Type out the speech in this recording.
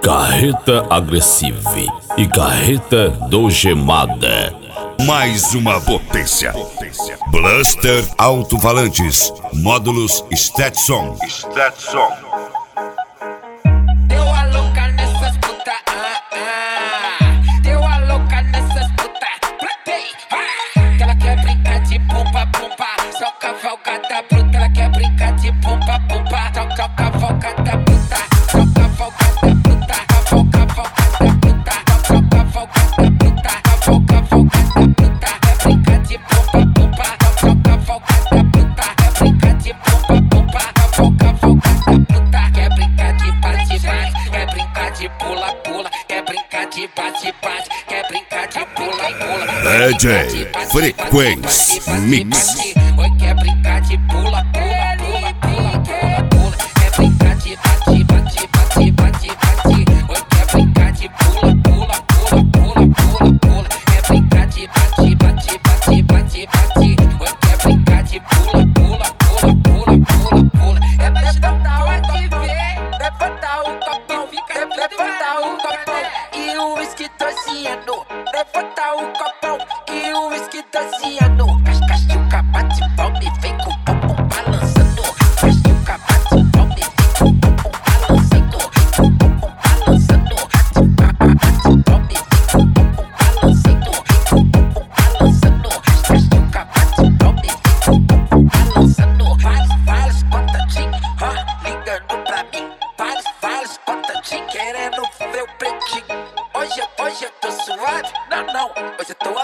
Carreta Agressiva e Carreta do Gemada. Mais uma potência. Blaster Alto-Falantes. Módulos Stetson. Deu a louca nessas puta, deu a louca nessas puta, platei, que ela quer brincar de pumpa, pumpa, só cavalgada bruta, ela quer brincar de pumpa, pumpa, só cavalgada bruta, só cavalgada bruta, cavalgada bruta, só cavalgada bruta, cavalgada bruta, quer brincar de pumpa, pumpa, só cavalgada bruta, quer brincar de pumpa, pumpa, cavalgada bruta, quer brincar de bate-bate, quer brincar de pula-pula, quer brincar de bate-bate, quer brincar de pula-pula. DJ Frequency Mix. Oi, quer brincar de pula-pula, pula-pula, pula-pula, quer brincar de bate-bate, bate-bate, bate. Oi, quer brincar de pula-pula, pula-pula, pula-pula, quer brincar de bate-bate, bate-bate, bate. Oi, quer brincar de pula-pula, pula-pula, pula-pula. É levantar o ver, levantar o copão, levantar o copão e o uísque torcendo. Levantar o copão e o uísque torcendo. Casca-chuca, bate palme, vem com o bumbum balançando. Casca-chuca, bate palme, vem com o bumbum balançando. Com o bumbum balançando. Bate palme, vem com o bumbum balançando. Com o bumbum balançando. Casca-chuca, bate palme, vem com o bumbum balançando. Vários contatinhos, ligando pra mim. Vários contatinhos, querendo ver o pretinho. Hoje eu tô suave, não, hoje eu tô